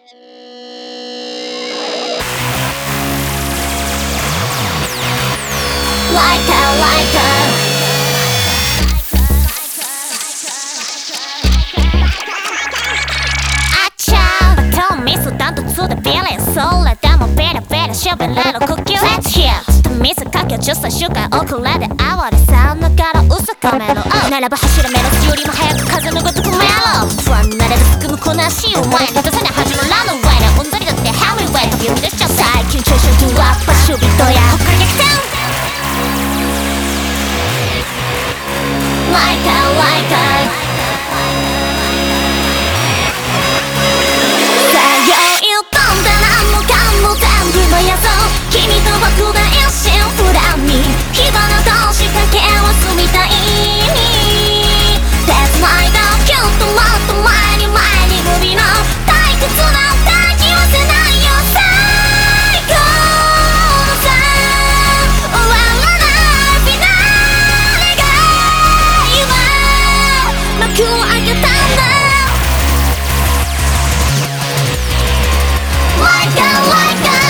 ミスダントツでビリそれでもベラベラ喋れる呼吸 Let's hear 見せかけ13週間遅れで哀れさながら嘘かめろならば走れメロスよりも早く風のごとくメロ不安なれるすくむこなしお前に出せない始まらぬウェイなうんざりだってハリウェイ飛び出しちゃう最近調子をドアップ守備とやこっから逆転Like a君と僕が一心不乱に火花と仕掛けを済みたいに手つないだキュッともっと前に首の退屈な抱き寄せないよ最高のさ終わらないフィナーレが今幕を開けたんだLike a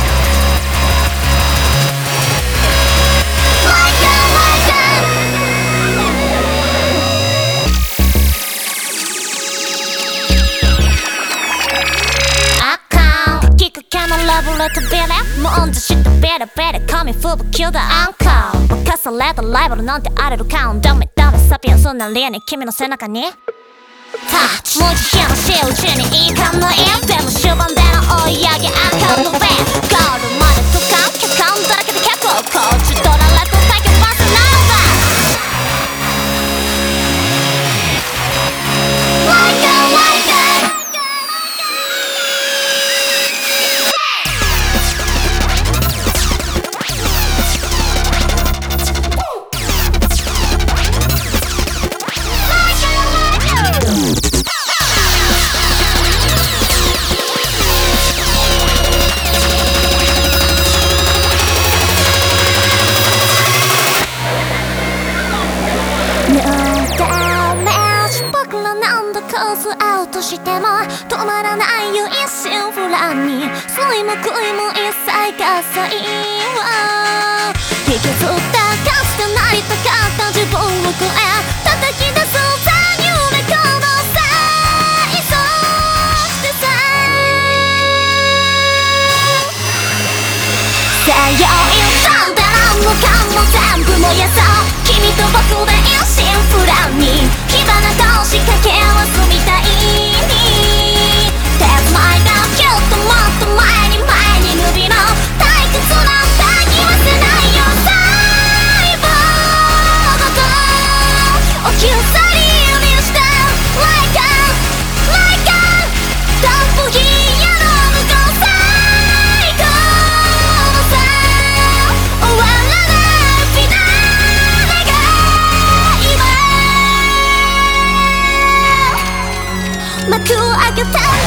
ラブレットビレもうんとしてベレベレ神風吹きだアンカーぼかされたライバルなんて荒れるカウンダメダメサピエンスなリアに君の背中にタッチ文字火のしいうちにいい感のインでも終盤での追い上げ赤のベンゴールまでとか客観だらけで客をこっち取られただけバスナンバーLike aアウトしても止まらないよ一心不乱に酸いも悔いも一切がさいわ引きずったかつてなりたかった自分を超え叩き出そうさ夢この際そしてささよ言ったんだ何もかも全部燃やそう君と僕で一心不乱に火花と仕掛けを済みたいに手つないだキュッともっと前に首の退屈な抱き寄せないよ細胞ごと置き去りにした Like a トップギアの向こう最高のさ終わらないフィナーレが今幕を開けた